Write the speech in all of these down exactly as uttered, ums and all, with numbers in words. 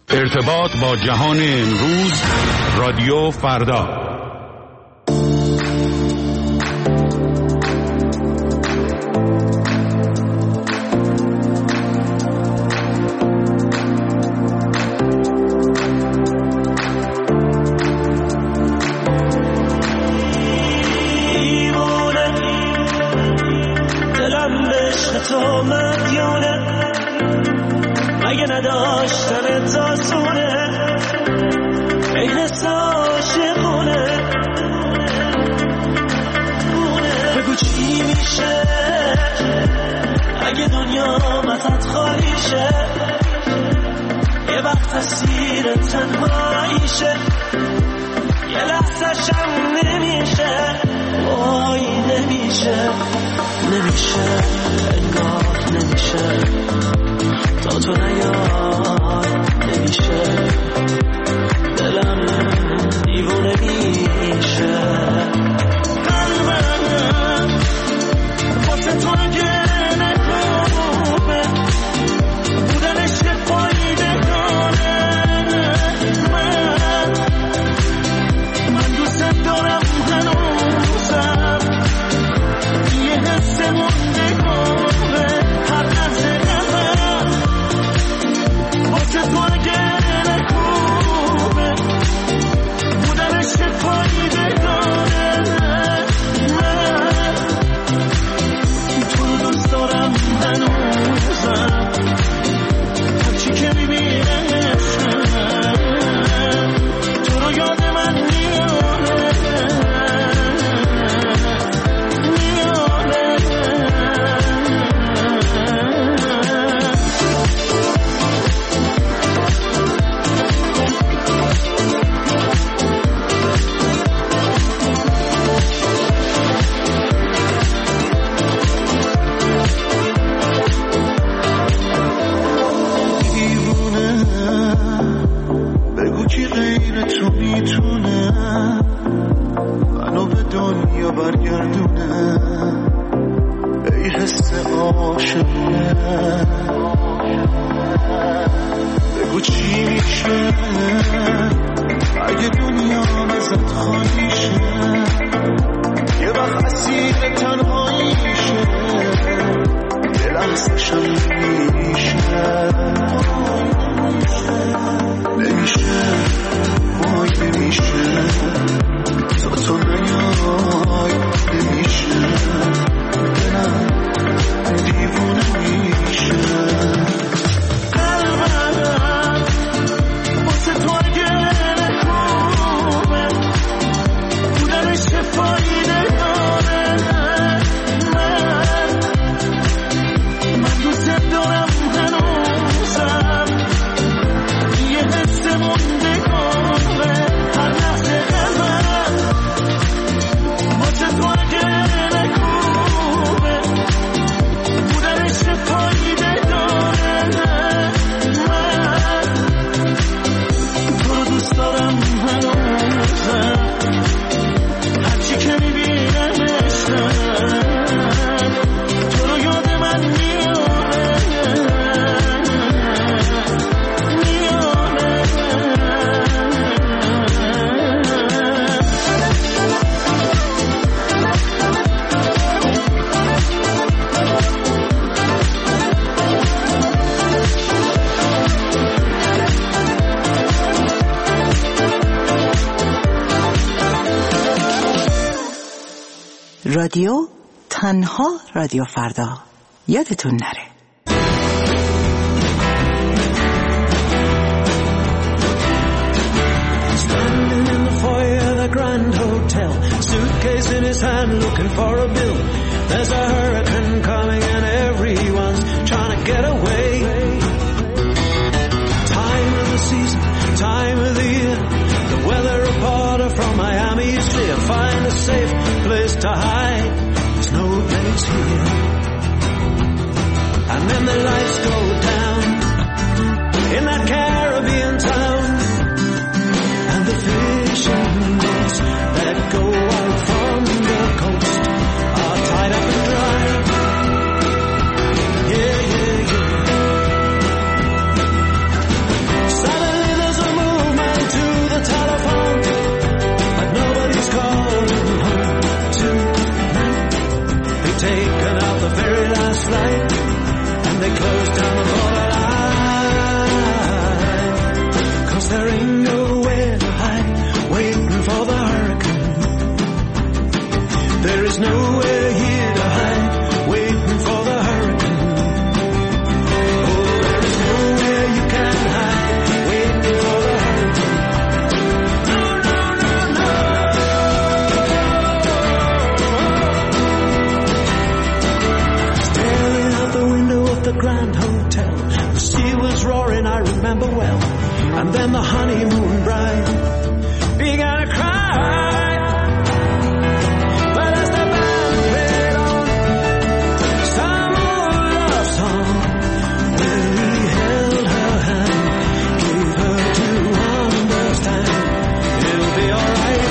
ارتباط با جهان امروز، رادیو فردا. رادیو تنها رادیو فردا، یادتون نره. Standing in the foyer of the Grand Hotel, suitcase in his hand looking for a bill. There's a hurricane coming and everyone's trying to get away. Time of the season, time of the year, the weather reporter from Miami is clear. Find a safe place to hide, there's no place here. And then the lights go down in that Caribbean town, and the fishing nets that go out from the coast are tied up and dry. Yeah, yeah, yeah. Silent and the honeymoon bride began to cry. But as the band played on some old love song, Willie held her hand, gave her to understand it'll be alright.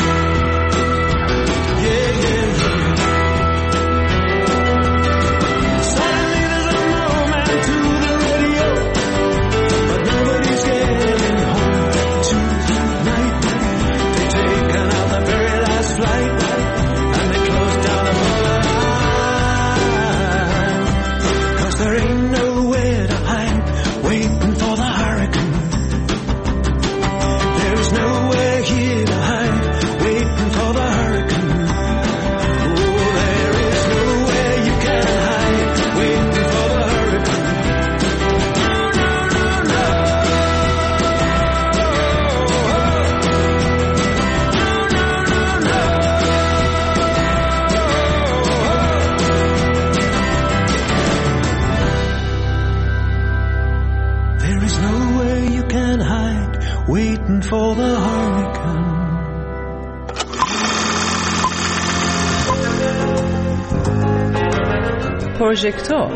Yeah, yeah, yeah. Suddenly there's a moment to the radio, but nobody's getting home tonight. They've taken out the very last flight, and they closed down the line. 'Cause there ain't nowhere to hide, waiting for the hurricane. There's nowhere here to hide, waiting for the hurricane. Oh, there is nowhere you can hide, waiting for the hurricane. No, no, no, no, no, no. There is nowhere you can hide, waiting for the hurricane. پروژکتور.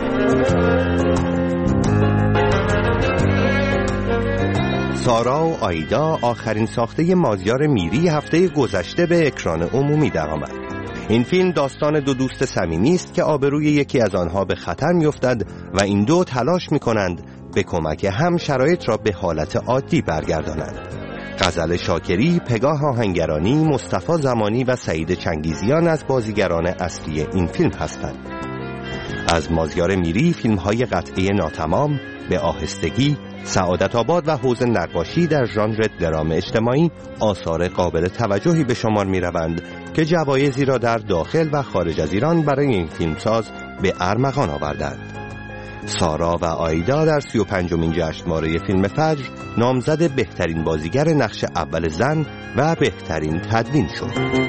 سارا و آیدا آخرین ساخته مازیار میری هفته گذشته به اکران عمومی درآمد. این فیلم داستان دو دوست صمیمی است که آبروی یکی از آنها به خطر می‌افتد و این دو تلاش می‌کنند به کمک هم شرایط را به حالت عادی برگردانند. غزل شاکری، پگاه آهنگرانی، مصطفی زمانی و سعید چنگیزیان از بازیگران اصلی این فیلم هستند. از مازیار میری فیلم‌های قطعه ناتمام، به آهستگی، سعادت آباد و حوض نقاشی در ژانر درام اجتماعی آثار قابل توجهی به شمار می‌روند که جوایزی را در داخل و خارج از ایران برای این فیلمساز به ارمغان آوردند. سارا و آیدا در سی و پنجمین جشنواره فیلم فجر نامزد بهترین بازیگر نقش اول زن و بهترین تدوین شد.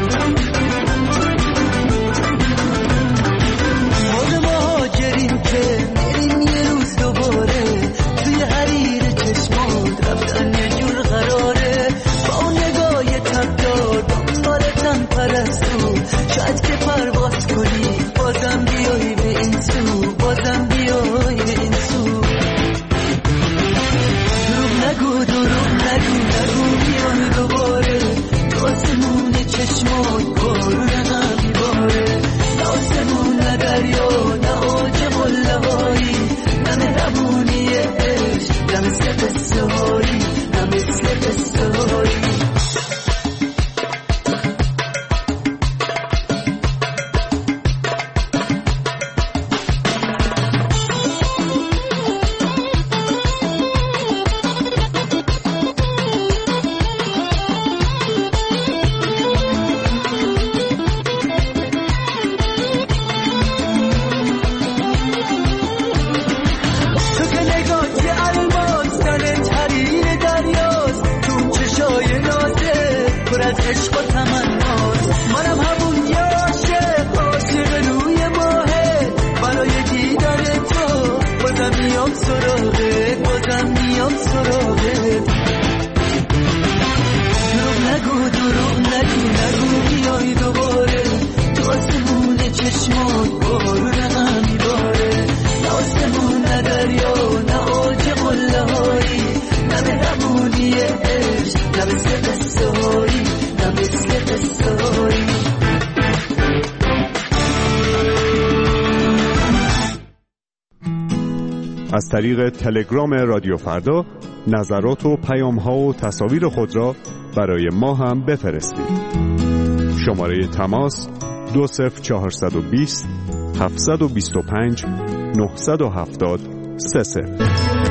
که عشق و تمناست. منم همون عاشق عاشق روی ماهه، برای دیدار تو بازم میام سراغت، بازم میام سراغت. دروغ نگو دروغ نگو نگو بیای دوباره، تو آسمون چشمات بارون غم میباره. نه آسمون نه دریا نه آج قله هایی، نه مهربونی عشق نه مثل قصه هایی، نه مثل قصه هایی. از طریق تلگرام رادیو فردا نظرات و پیام‌ها و تصاویر خود را برای ما هم بفرستید. شماره تماس دو صفر چهارصد و بیست هفتصد و بیست و پنج نهصد و هفتاد سه صفر.